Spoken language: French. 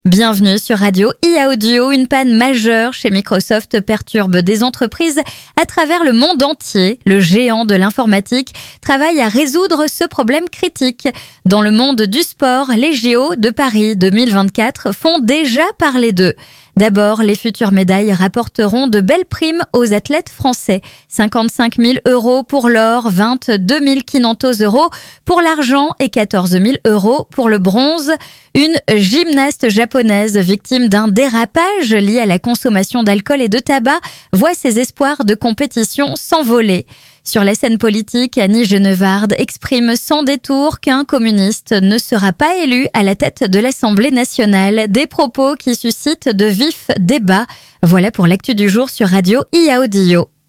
Bienvenue sur Radio IA Audio. Une panne majeure chez Microsoft perturbe des entreprises à travers le monde entier. Le géant de l'informatique travaille à résoudre ce problème critique. Dans le monde du sport, les JO de Paris 2024 font déjà parler d'eux. D'abord, les futures médailles rapporteront de belles primes aux athlètes français. 55 000 € pour l'or, 22 000 euros pour l'argent et 14 000 € pour le bronze. Une gymnaste japonaise victime d'un dérapage lié à la consommation d'alcool et de tabac voit ses espoirs de compétition s'envoler. Sur la scène politique, Annie Genevard exprime sans détour qu'un communiste ne sera pas élu à la tête de l'Assemblée nationale. Des propos qui suscitent de vifs débats. Voilà pour l'actu du jour sur Radio IA Audio.